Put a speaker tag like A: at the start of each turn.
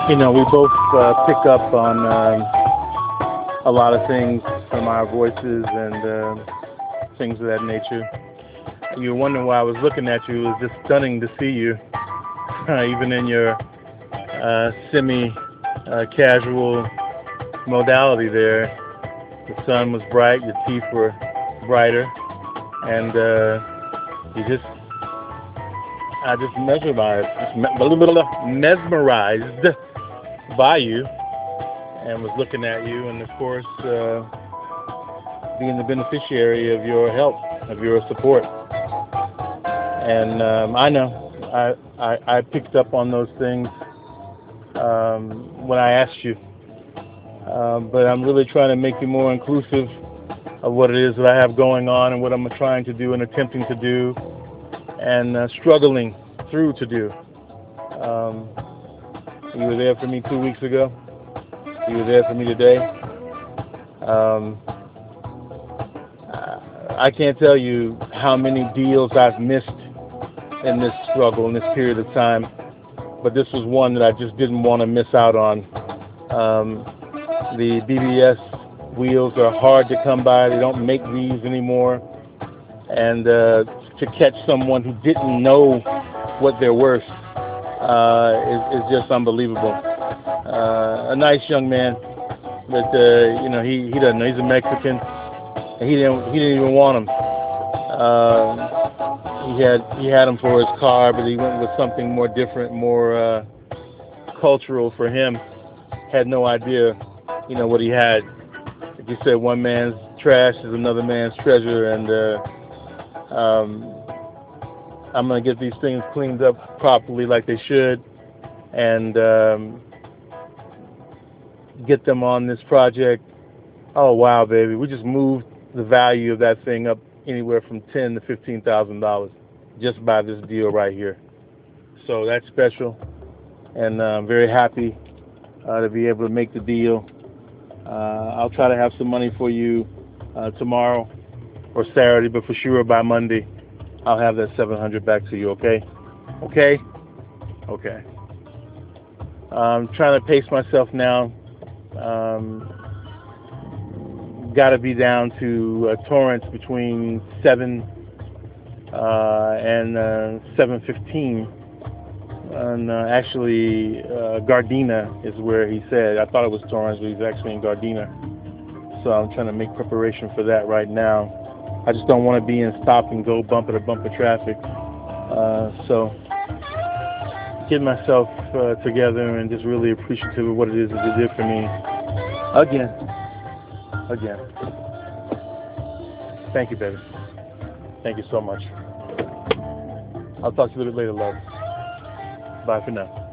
A: You know, we both pick up on a lot of things from our voices and things of that nature. You were wondering why I was looking at you. It was just stunning to see you, even in your semi-casual modality there. The sun was bright, your teeth were brighter, and I just mesmerized by you, and was looking at you, and of course, being the beneficiary of your help, of your support. And I know I picked up on those things when I asked you, but I'm really trying to make you more inclusive of what it is that I have going on and what I'm trying to do and attempting to do and struggling through to do. You were there for me 2 weeks ago. You were there for me today. I can't tell you how many deals I've missed in this struggle, in this period of time, but this was one that I just didn't want to miss out on. The BBS wheels are hard to come by. They don't make these anymore. And to catch someone who didn't know what they're worth is just unbelievable. A nice young man, but he doesn't know. He's a Mexican, and he didn't even want him. He had him for his car, but he went with something more different, more cultural for him. Had no idea, what he had. Like you said, one man's trash is another man's treasure, and I'm gonna get these things cleaned up properly, like they should, and get them on this project. Oh wow, baby, we just moved the value of that thing up anywhere from $10,000 to $15,000 just by this deal right here. So that's special, and I'm very happy to be able to make the deal. I'll try to have some money for you tomorrow or Saturday, but for sure by Monday I'll have that $700 back to you. Okay? Okay? Okay. I'm trying to pace myself now. Got to be down to Torrance between 7 and 7:15. And actually, Gardena is where he said. I thought it was Torrance, but he's actually in Gardena. So I'm trying to make preparation for that right now. I just don't want to be in stop and go bumper to bumper traffic. So getting myself together and just really appreciative of what it is that you did for me. Again. Thank you, baby. Thank you so much. I'll talk to you a little bit later, love. Bye for now.